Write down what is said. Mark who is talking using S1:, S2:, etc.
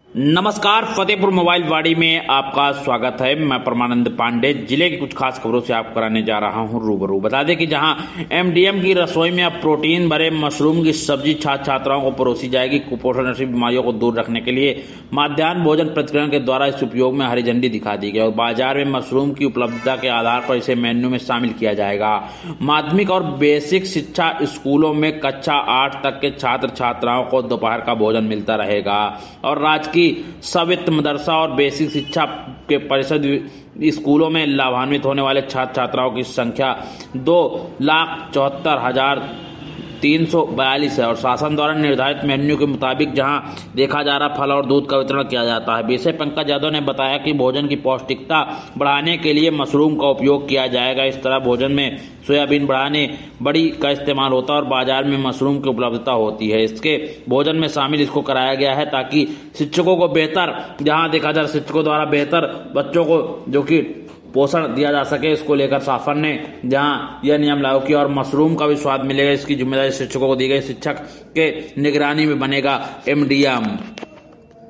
S1: नमस्कार, फतेहपुर मोबाइल वाड़ी में आपका स्वागत है। मैं परमानंद पांडे जिले की कुछ खास खबरों से आप कराने जा रहा हूं रूबरू। बता दें कि जहां एमडीएम की रसोई में अब प्रोटीन भरे मशरूम की सब्जी छात्र छात्राओं को परोसी जाएगी। कुपोषण जैसी बीमारियों को दूर रखने के लिए मध्याह्न भोजन प्रतिकरण के द्वारा इस उपयोग में हरी झंडी दिखा दी गई और बाजार में मशरूम की उपलब्धता के आधार पर इसे मेन्यू में शामिल किया जाएगा। माध्यमिक और बेसिक शिक्षा स्कूलों में कक्षा 8 तक के छात्र छात्राओं को दोपहर का भोजन मिलता रहेगा और राज्य सवित मदरसा और बेसिक शिक्षा के परिषद स्कूलों में लाभान्वित होने वाले छात्र छात्राओं की संख्या 2,74,342 है और शासन द्वारा निर्धारित मेन्यू के मुताबिक जहां देखा जा रहा फल और दूध का वितरण किया जाता है। बीसे पंकज यादव ने बताया कि भोजन की पौष्टिकता बढ़ाने के लिए मशरूम का उपयोग किया जाएगा। इस तरह भोजन में सोयाबीन बढ़ाने बड़ी का इस्तेमाल होता है और बाजार में मशरूम की उपलब्धता होती है। इसके भोजन में शामिल इसको कराया गया है ताकि शिक्षकों को बेहतर, जहां देखा जाए शिक्षकों द्वारा बेहतर बच्चों को जो कि पोषण दिया जा सके, इसको लेकर शासन ने जहां यह नियम लागू किया और मशरूम का भी स्वाद मिलेगा। इसकी जिम्मेदारी शिक्षकों को दी गई। शिक्षक के निगरानी में बनेगा एमडीएम।